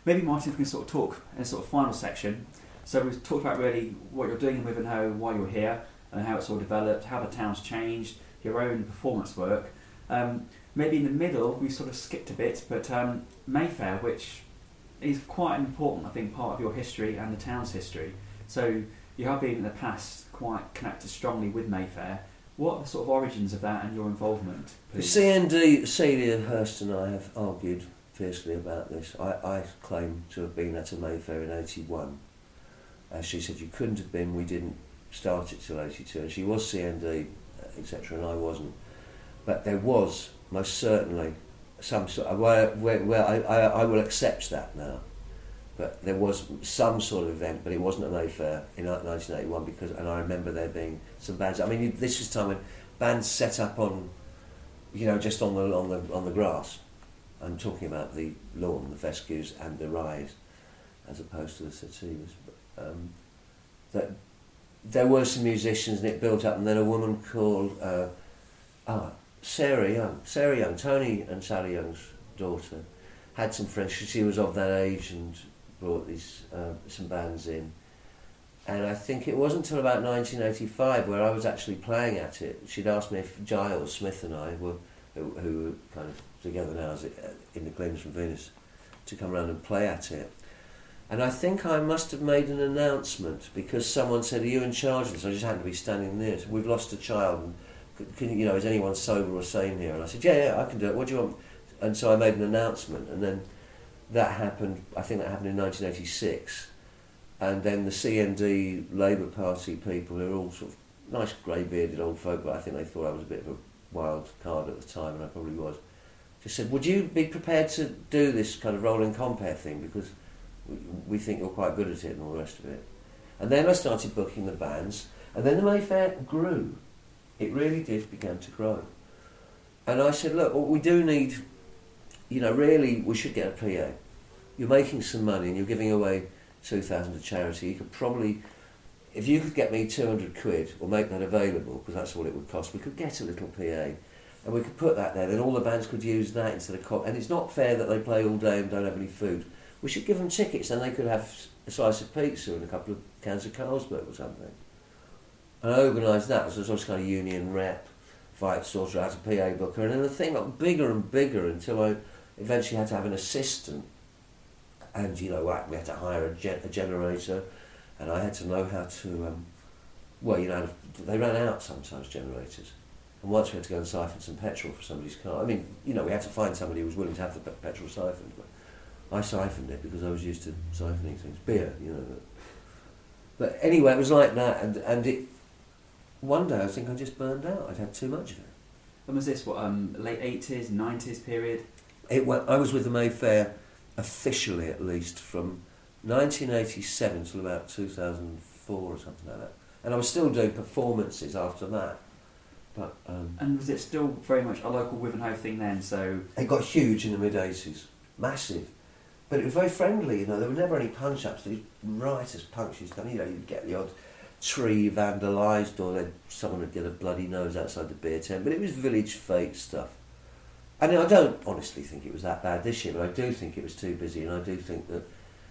maybe Martin, we can sort of talk in a sort of final section. So we've talked about really what you're doing in Wivenhoe, why you're here, and how it's all developed, how the town's changed, your own performance work. Maybe in the middle, we sort of skipped a bit, but Mayfair, which is quite an important, I think, part of your history and the town's history. So you have been in the past quite connected strongly with Mayfair. What are the sort of origins of that and your involvement, please? The CND, Celia Hurst and I have argued fiercely about this. I claim to have been at a Mayfair in 81. She said you couldn't have been, we didn't start it till 82. And she was CND, etc., and I wasn't. But there was, most certainly, some sort of, I will accept that now. But there was some sort of event, but it wasn't a Mayfair in 1981 because, and I remember there being some bands. I mean, this was time when bands set up on, just on the grass. I'm talking about the lawn, the fescues, and the rise, as opposed to the sativas. That there were some musicians, and it built up. And then a woman called Sarah Young, Tony and Sally Young's daughter, had some friends. She was of that age and brought these some bands in. And I think it wasn't until about 1985 where I was actually playing at it. She'd asked me if Giles Smith and I were, who were kind of together now in the Gleams from Venus, to come around and play at it. And I think I must have made an announcement because someone said, "Are you in charge of this?" I just happened to be standing there. "We've lost a child. And is anyone sober or sane here?" And I said, "Yeah, I can do it. What do you want?" And so I made an announcement, and then that happened. I think that happened in 1986. And then the CND Labour Party people, who are all sort of nice grey-bearded old folk, but I think they thought I was a bit of a wild card at the time, and I probably was, just said, "Would you be prepared to do this kind of rolling compare thing, because we think you're quite good at it," and all the rest of it. And then I started booking the bands, and then the Mayfair grew. It really did begin to grow. And I said, "Look, what we do need, really, we should get a PA. You're making some money and you're giving away 2,000 to charity. You could probably, if you could get me 200 quid or make that available, because that's all it would cost, we could get a little PA and we could put that there. Then all the bands could use that instead of and it's not fair that they play all day and don't have any food. We should give them tickets, then they could have a slice of pizza and a couple of cans of Carlsberg or something." And I organised that as a sort of kind of union rep, fight sorter out a PA booker, and then the thing got bigger and bigger until I eventually had to have an assistant. And we had to hire a generator, and I had to know how to, they ran out sometimes, generators. And once we had to go and siphon some petrol for somebody's car. I mean, we had to find somebody who was willing to have the petrol siphoned. But I siphoned it because I was used to siphoning things. Beer, But anyway, it was like that, and it. One day I think I just burned out. I'd had too much of it. And was this late 80s, 90s period? I was with the Mayfair officially, at least, from 1987 till about 2004 or something like that. And I was still doing performances after that. But and was it still very much a local Wivenhoe thing then? So it got huge in the mid-80s, massive. But it was very friendly, There were never any punch-ups. These riotous punks used to come. You'd get the odd tree vandalised, or someone would get a bloody nose outside the beer tent. But it was village fete stuff. And I don't honestly think it was that bad this year, but I do think it was too busy, and I do think that,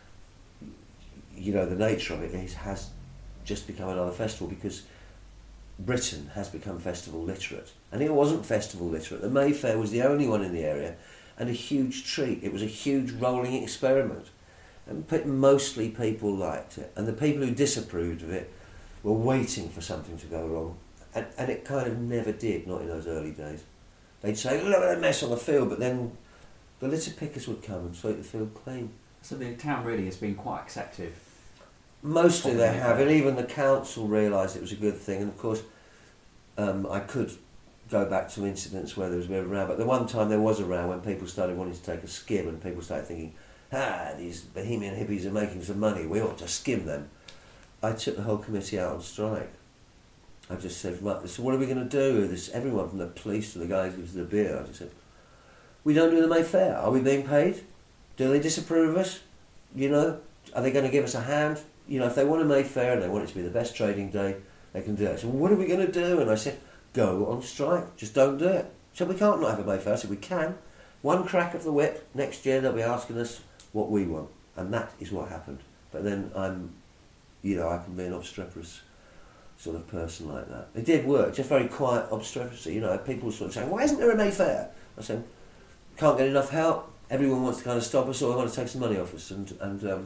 the nature of it has just become another festival, because Britain has become festival literate. And it wasn't festival literate. The Mayfair was the only one in the area, and a huge treat. It was a huge rolling experiment. And mostly people liked it. And the people who disapproved of it were waiting for something to go wrong. And it kind of never did, not in those early days. They'd say, "Look at that mess on the field," but then the litter pickers would come and sweep the field clean. So the town really has been quite acceptive. Mostly they have, and even the council realised it was a good thing. And of course, I could go back to incidents where there was a bit of a row, but the one time there was a row when people started wanting to take a skim, and people started thinking, these bohemian hippies are making some money, we ought to skim them. I took the whole committee out on strike. I just said, "Right, so what are we going to do?" Everyone from the police to the guys who was the beer, I just said, "We don't do the Mayfair. Are we being paid? Do they disapprove of us? Are they going to give us a hand? If they want a Mayfair and they want it to be the best trading day, they can do it." So what are we going to do? And I said, "Go on strike. Just don't do it." So we can't not have a Mayfair. I said, "We can. One crack of the whip. Next year they'll be asking us what we want." And that is what happened. But then I can be an obstreperous sort of person like that. It did work, just very quiet obstreperousy. People sort of saying, why isn't there a Mayfair? I said, can't get enough help. Everyone wants to kind of stop us, or they want to take some money off us, and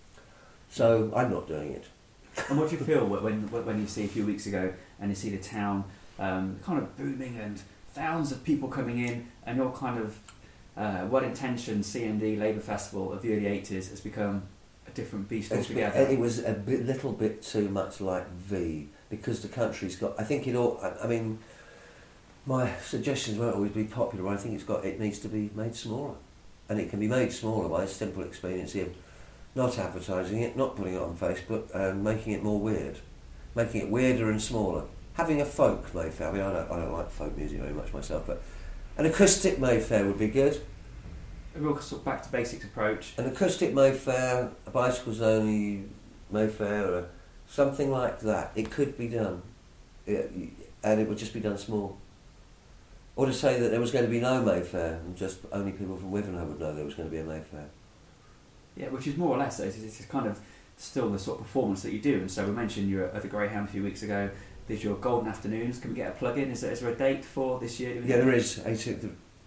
so I'm not doing it. And what do you feel when you see a few weeks ago and you see the town kind of booming and thousands of people coming in, and your kind of well-intentioned CND Labour Festival of the early 80s has become a different beast altogether? It was a little bit too much like V, because the country's got, I think it all, I mean, my suggestions won't always be popular, but I think it needs to be made smaller. And it can be made smaller by a simple expediency of not advertising it, not putting it on Facebook, and making it more weird. Making it weirder and smaller. Having a folk Mayfair, I mean, I don't like folk music very much myself, but an acoustic Mayfair would be good. A real sort of back to basics approach. An acoustic Mayfair, a bicycles only Mayfair, or something like that. It could be done. And it would just be done small. Or to say that there was going to be no Mayfair, and just only people from Wivenhoe would know there was going to be a Mayfair. Yeah, which is more or less, it's kind of still the sort of performance that you do. And so we mentioned you were at the Greyhound a few weeks ago. There's your Golden Afternoons. Can we get a plug-in? Is there a date for this year? Yeah, there is. 18th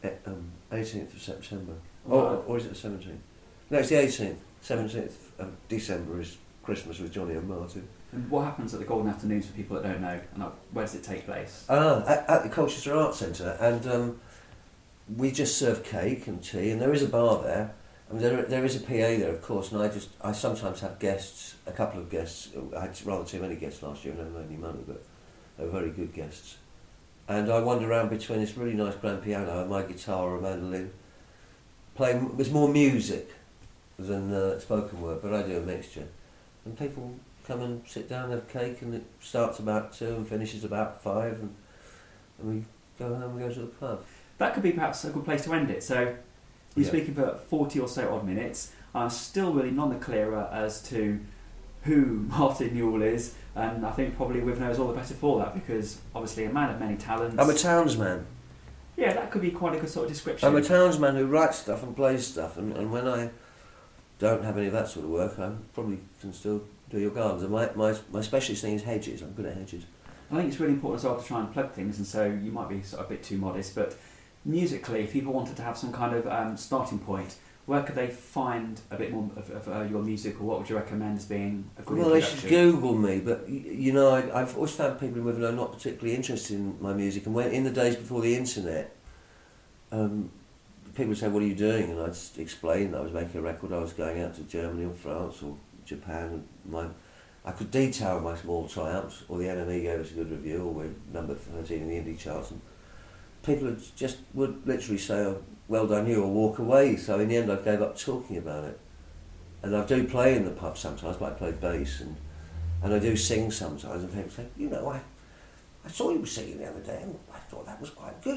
of September. Or is it the 17th? No, it's the 18th. 17th of December is Christmas with Johnny and Martin. And what happens at the Golden Afternoons for people that don't know? And where does it take place? At the Colchester Arts Centre, and we just serve cake and tea, and there is a bar there. I mean, there is a PA there, of course, and I sometimes have guests, a couple of guests. I had rather too many guests last year, and never made any money, but they were very good guests. And I wander around between this really nice grand piano and my guitar or a mandolin, playing. There's more music than spoken word, but I do a mixture. And people come and sit down and have cake, and it starts about 2 and finishes about 5, and we go home and go to the pub. That could be perhaps a good place to end it. So you're speaking for 40 or so odd minutes. I'm still really none the clearer as to who Martin Newell is, and I think probably Wivenhoe is all the better for that, because obviously a man of many talents. I'm a townsman. Yeah, that could be quite a good sort of description. I'm a townsman who writes stuff and plays stuff, and when I don't have any of that sort of work, I probably can still do your gardens. And my specialist thing is hedges. I'm good at hedges. I think it's really important as well to try and plug things, and so you might be sort of a bit too modest, but musically, if people wanted to have some kind of starting point, where could they find a bit more of your music, or what would you recommend as being a good introduction? They should Google me, but I've always found people in Wivenhoe not particularly interested in my music, and when in the days before the internet, people would say, what are you doing? And I'd just explain that I was making a record, I was going out to Germany or France or Japan, and I could detail my small triumphs, or the NME gave us a good review, or we're number 13 in the indie charts, and people would literally say, oh, well done you, or walk away. So in the end I gave up talking about it. And I do play in the pub sometimes, but I play bass, and I do sing sometimes, and people say, I saw you singing the other day, and I thought that was quite good.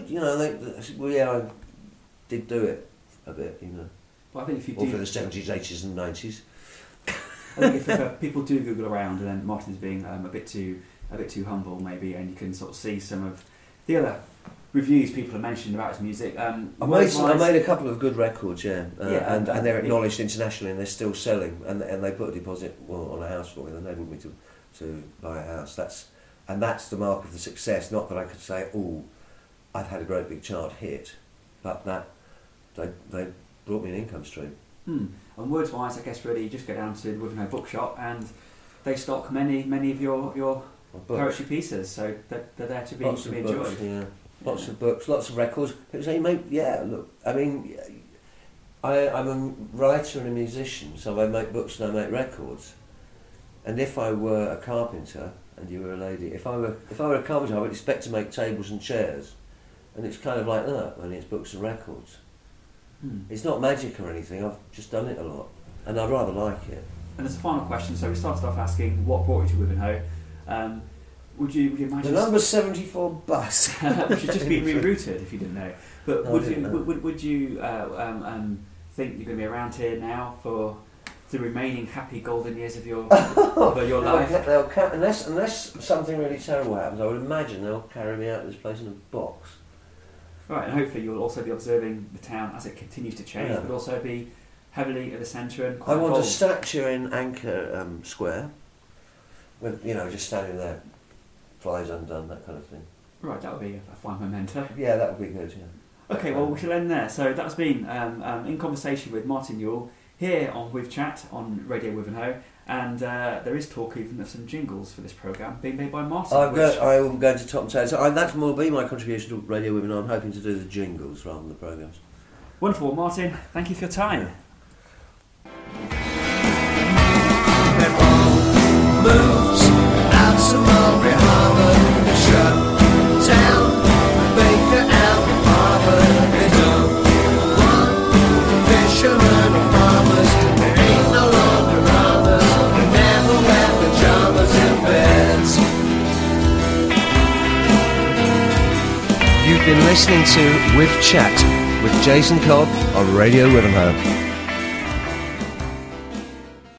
I did do it a bit, Well, I think if you or do, for the 70s, 80s and 90s. I think if people do Google around, and then Martin's being a bit too humble maybe, and you can sort of see some of the other reviews people have mentioned about his music. I made a couple of good records, and they're acknowledged internationally, and they're still selling, and they put a deposit on a house for me, and enabled me to buy a house. That's the mark of the success. Not that I could say, oh, I've had a great big chart hit, but that they brought me an income stream. And words-wise, I guess really you just go down to the Wivenhoe Bookshop, and they stock many of your poetry pieces, so they're there to be enjoyed. Books, yeah. Lots of books, lots of records. People say, look, I mean, I'm a writer and a musician, so I make books and I make records. And if I were a carpenter and you were a lady, if I were a carpenter, I would expect to make tables and chairs. And it's kind of like that, only it's books and records. It's not magic or anything, I've just done it a lot, and I rather like it. And as a final question, so we started off asking what brought you to Wivenhoe. Would you imagine the number 74 bus which had just been rerouted, if you didn't know? But would you think you're going to be around here now for the remaining happy golden years of your life? Unless something really terrible happens, I would imagine they'll carry me out of this place in a box. Right, and hopefully you'll also be observing the town as it continues to change, but also be heavily at the centre and I quite want a bold. statue in Anchor Square, with just standing there, flies undone, that kind of thing. Right, that would be a fine memento. Yeah, that would be good. Yeah. Okay, well, we shall end there. So that's been in conversation with Martin Newell here on With Chat on Radio Wivenhoe, and there is talk even of some jingles for this programme being made by Martin. I'm going to top and tail. So that will be my contribution to Radio Wivenhoe. I'm hoping to do the jingles rather than the programmes. Wonderful, Martin. Thank you for your time. Yeah. Moves out to Mulberry Harbour, shut down Baker out of Harbour. They don't want fishermen or farmers. They ain't no longer robbers. They never wear pajamas in beds. You've been listening to With Chat with Jason Cobb on Radio Wivenhoe.